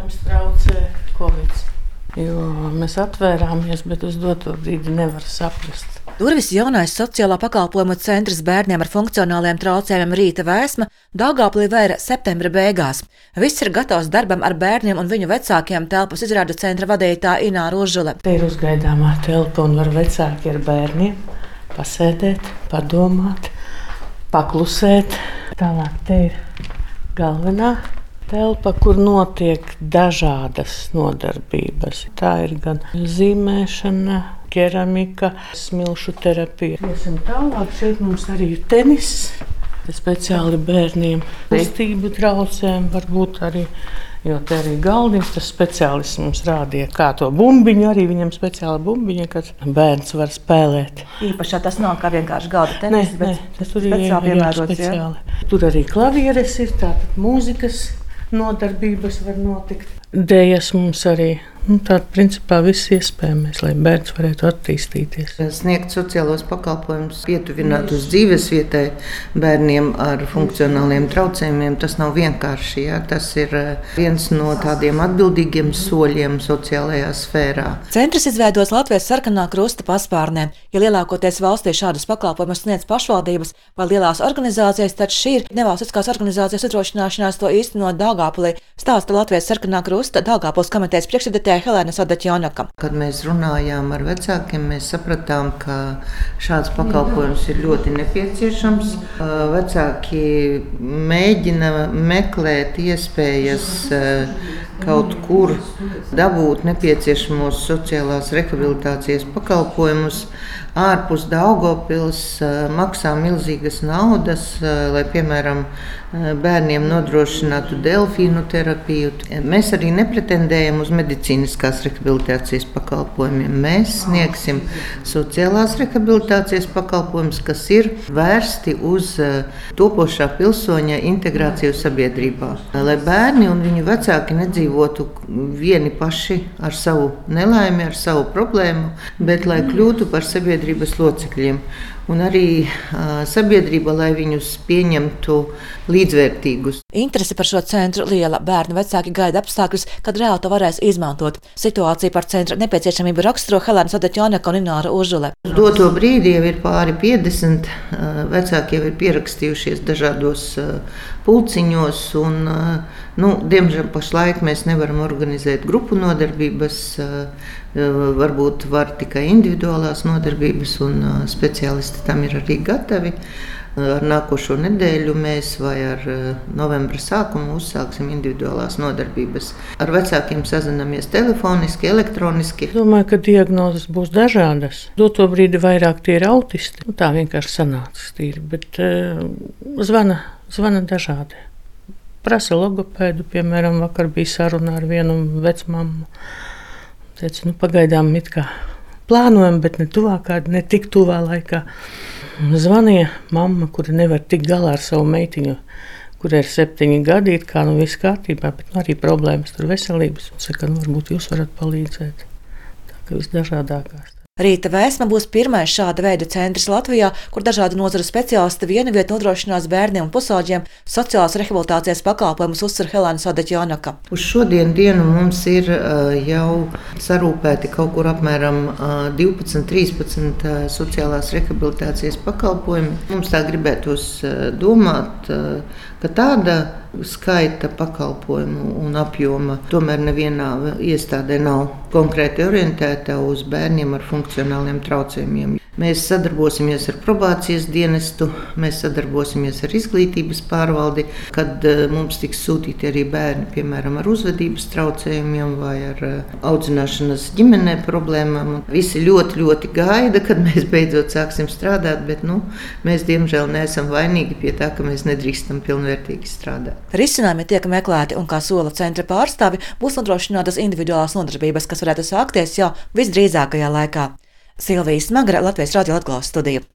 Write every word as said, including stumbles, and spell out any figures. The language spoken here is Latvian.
Protams, traucē Covid. Jo mēs atvērāmies, bet uz doto brīdi nevar saprast. Durvis jaunais sociālā pakalpojumu centrs bērniem ar funkcionāliem traucējumiem Rīta Vēsma Daugavpilī vēra septembra beigās. Viss ir gatavs darbam ar bērniem un viņu vecākiem, telpas izrāda centra vadītāja Ināra Užule. Te ir uzgaidāmā telpa un var vecāki ar bērniem pasēdēt, padomāt, paklusēt. Tālāk te ir galvenā telpa, kur notiek dažādas nodarbības. Tā ir gan zīmēšana, keramika, smilšu terapija. Iesim tālāk, šeit mums arī ir tenis, speciāli bērniem. Kustību traucējumi varbūt arī, jo te arī galdiņš, tas speciālists mums rādīja, kā to bumbiņu, arī viņam speciāla bumbiņa, kad bērns var spēlēt. Īpaši tas nav kā vienkārši galda tenis, nē, bet nē, tas tur ir speciāli piemērots, speciāli. Ja? Tur arī klavieres ir, tātad mūzikas nodarbības var notikt. Dējas mums arī. Nu, tā principā viss iespējamais, lai bērns varētu attīstīties. Sniegt sociālos pakalpojumus, pietuvināt uz dzīvesvietai bērniem ar funkcionāliem traucējumiem, tas nav vienkārši. Ja? Tas ir viens no tādiem atbildīgiem soļiem sociālajā sfērā. Centrs izveidos Latvijas sarkanā krusta paspārnē. Ja lielākoties valstī šādus pakalpojumus sniedz pašvaldības vai lielās organizācijas, tad šī ir nevalstiskās organizācijas uzdrošināšanās to īstenot Daugavpilī, stāsta Latvijas sarkanā krusta Daugavpils komitejas priekšsēdētāja Helēna Sadaķjonaka. Kad mēs runājām ar vecākiem, mēs sapratām, ka šāds pakalpojums ir ļoti nepieciešams. Vecāki mēģina meklēt iespējas kaut kur dabūt nepieciešamos sociālās rehabilitācijas pakalpojumus. Ārpus Daugavpils maksā milzīgas naudas, lai, piemēram, bērniem nodrošinātu delfīnu terapiju. Mēs arī nepretendējam uz medicīniskās rehabilitācijas pakalpojumiem. Mēs sniegsim sociālās rehabilitācijas pakalpojumus, kas ir vērsti uz topošā pilsoņa integrāciju sabiedrībā. Lai bērni un viņu vecāki nedzīvotu vieni paši ar savu nelaimi, ar savu problēmu, bet lai kļūtu par sabiedrības locekļiem. Un arī uh, sabiedrība, lai viņus pieņemtu līdzvērtīgus. Interese par šo centru liela. Bērnu vecāki gaida apstākļus, kad reāli to varēs izmantot. Situācija par centra nepieciešamību raksturo Helēna Sadaķjonaka un Ināra Užule. Uz doto brīdi jau ir pāri piecdesmit. Uh, vecāki jau ir pierakstījušies dažādos uh, pulciņos. Un, uh, nu, diemžēl pašlaik mēs nevaram organizēt grupu nodarbības. Uh, Varbūt var tikai individuālās nodarbības, un speciālisti tam ir arī gatavi. Ar nākošo nedēļu mēs vai ar novembra sākumu uzsāksim individuālās nodarbības. Ar vecākiem sazinamies telefoniski, elektroniski. Es domāju, ka diagnozes būs dažādas. Doto brīdi vairāk tie ir autisti. Nu, tā vienkārši sanāca stīri, bet uh, zvana, zvana dažādi. Prasa logopēdu, piemēram, vakar bija saruna ar vienu vecmammu. Teicu, nu, pagaidām it kā plānojam, bet ne tuvākā, ne tik tuvā laikā. Zvanīja mamma, kura nevar tikt galā ar savu meitiņu, kurai ir septiņi gadi, it kā nu viss kārtībā, bet nu, arī problēmas tur veselības. Un saka, nu, varbūt jūs varat palīdzēt. Tā kā visdažādākās. Rīta Vēsma būs pirmais šāda veida centrs Latvijā, kur dažādu nozaru speciālisti vienu vietu nodrošinās bērniem un pusauģiem sociālās rehabilitācijas pakalpojumus, uzsver Helēna Sadaķjonaka. Uz šodienu dienu mums ir uh, jau sarūpēti kaut kur apmēram uh, divpadsmit, trīspadsmit uh, sociālās rehabilitācijas pakalpojumi. Mums tā gribētos uh, domāt, uh, ka tāda skaita pakalpojumu un apjoma tomēr nevienā iestādē nav konkrēti orientēta uz bērniem ar funkcionāliem traucējumiem. Mēs sadarbosimies ar probācijas dienestu, mēs sadarbosimies ar izglītības pārvaldi, kad mums tiks sūtīti arī bērni, piemēram, ar uzvedības traucējumiem vai ar audzināšanas ģimenē problēmām. Visi ļoti, ļoti gaida, kad mēs beidzot sāksim strādāt, bet nu, mēs diemžēl neesam vainīgi pie tā, ka mēs nedrīkstam pilnvērtīgi strādāt. Risinājumi tiek meklēti un, kā sola centra pārstāvi, būs nodrošinātas individuālās nodarbības, kas varētu sākties jau visdrīzākajā laikā. Silvija Smagra, Latvijas Radio Latgales studija.